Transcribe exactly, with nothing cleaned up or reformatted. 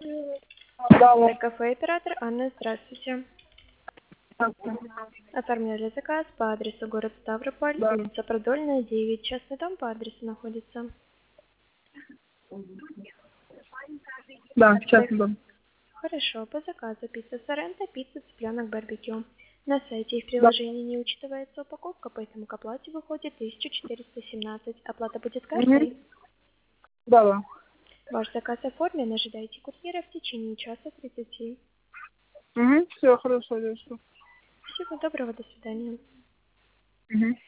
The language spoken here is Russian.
Да, Кафе оператор Анна, здравствуйте. Оформляли заказ по адресу город Ставрополь, да. улица Продольная, девять. Частный дом по адресу находится. Да, сейчас дом. Хорошо, по заказу пицца Соренто, пицца цыпленок барбекю. На сайте их Да, приложении не учитывается упаковка, поэтому к оплате выходит тысяча четыреста семнадцать. Оплата будет угу. картой. Да, да. Ваш заказ оформлен, ожидайте курьера в течение часа тридцати. Угу. Все, хорошо, хорошо. Всего доброго, до свидания. Угу.